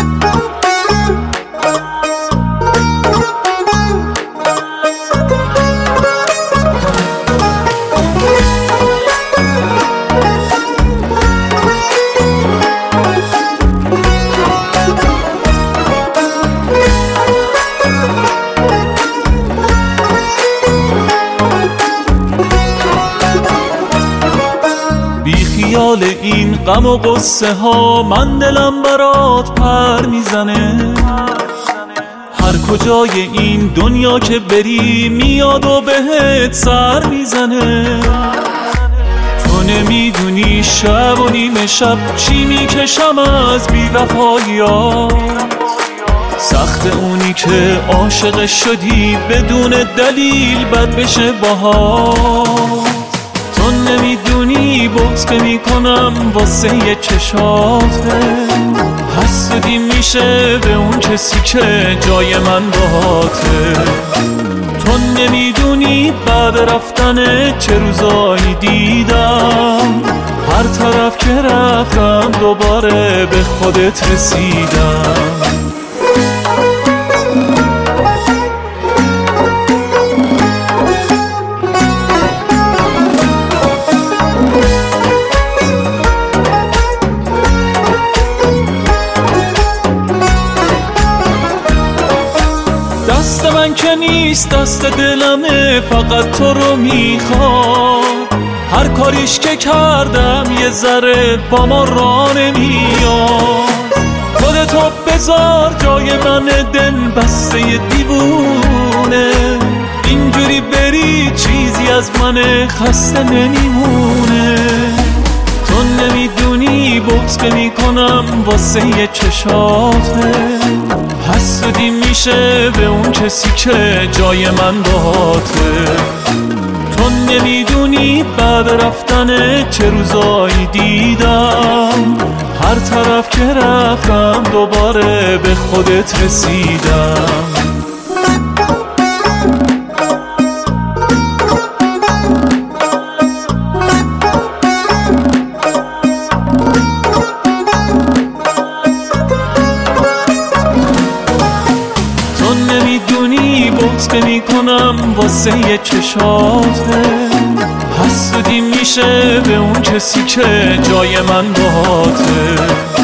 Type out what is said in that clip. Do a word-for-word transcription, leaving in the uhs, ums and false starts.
خیال این غم و قصه ها من دلم برات پر میزنه. هر کجای این دنیا که بری میاد و بهت سر میزنه. تو نمیدونی شب و نیمه شب چی میکشم از بی‌وفایی‌ها. سخت اونی که عاشق شدی بدون دلیل بد بشه باهات. تو نمیدونی بغض که میکنم واسه یه چشاته. حسودی میشه به اون کسی که جای من باهاته. تو نمیدونی بعد رفتن چه روزایی دیدم. هر طرف که رفتم دوباره به خودت رسیدم. دست من که نیست دست دلمه، فقط تو رو میخوام. هر کاریش که کردم یه ذره با ما را نمیاد. خودتو بذار جای من دل بسته دیوونه. اینجوری بری چیزی از من خسته نمیمونه. تو نمیدونی بغض که میکنم واسه یه چشاته. حسودی میشه به اون کسی که جای من باهاته. تو نمیدونی بعد رفتن چه روزایی دیدم. هر طرف که رفتم دوباره به خودت رسیدم. نمیدونی بغض که میکنم واسه یه چشاته. حسودی میشه به اون کسی که جای من باهاته.